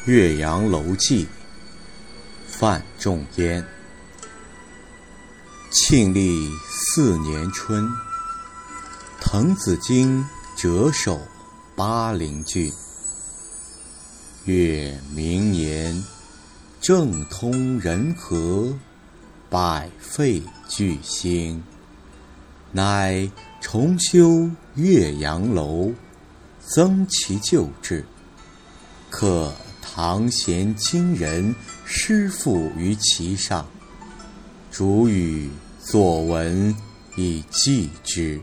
岳阳楼记，范仲淹。庆历4年春，滕子京谪守巴陵郡。越明年，政通人和，百废具兴，乃重修岳阳楼，增其旧制，刻唐贤今人诗赋于其上，主语作文以记之。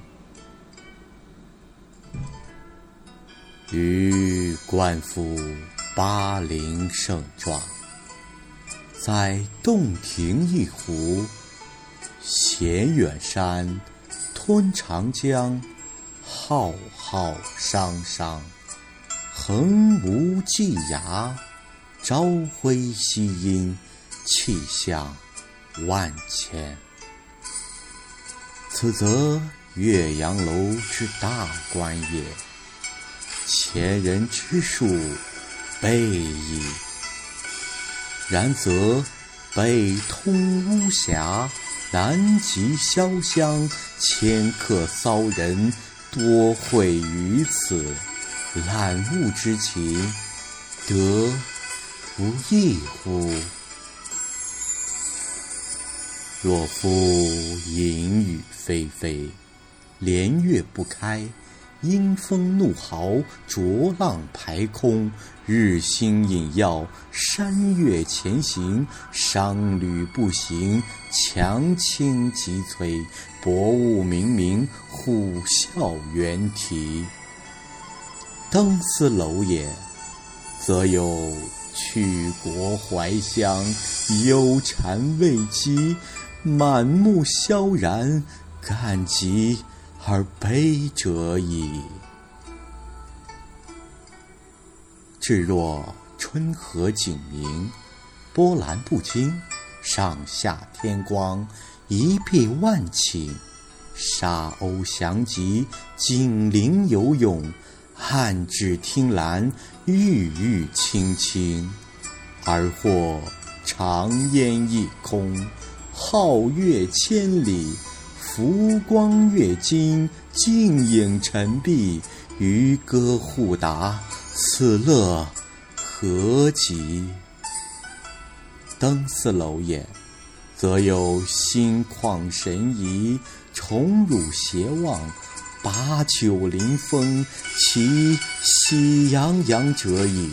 余观复巴陵胜状，在洞庭一湖，衔远山，吞长江，浩浩汤汤，横无际涯，朝晖夕阴，气象万千。此则岳阳楼之大观也，前人之述备矣。然则北通巫峡，南极潇湘，迁客骚人多会于此，览物之情，得不异乎？若夫淫雨霏霏，连月不开，阴风怒号，浊浪排空，日星隐曜，山岳前行，商旅不行，强倾急摧，薄雾冥冥，虎啸猿啼。登斯楼也，则有去国怀乡，忧谗畏讥，满目萧然，感极而悲者矣。至若春和景明，波澜不惊，上下天光，一碧万顷，沙鸥翔集，锦鳞游泳，汉芷汀兰，郁郁青青。而或长烟一空，皓月千里，浮光跃金，镜影沉璧，渔歌互答，此乐何极？登斯楼也，则有心旷神怡，宠辱偕忘，把酒临风，其喜洋洋者矣。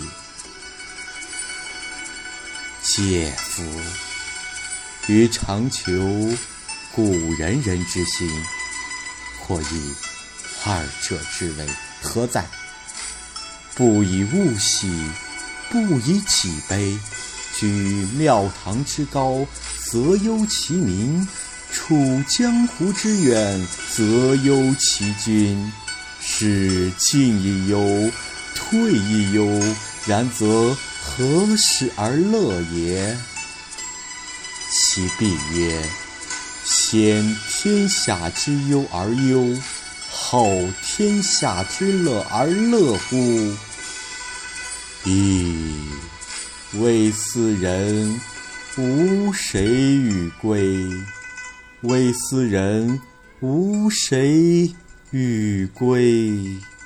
嗟夫！余常求古仁人之心，或以二者之为何在？不以物喜，不以己悲，居庙堂之高，则忧其民；处江湖之远，则忧其君。是进亦忧，退亦忧，然则何时而乐也？其必曰：先天下之忧而忧，后天下之乐而乐乎？噫！为斯人，吾谁与归？为斯人，吾谁与归？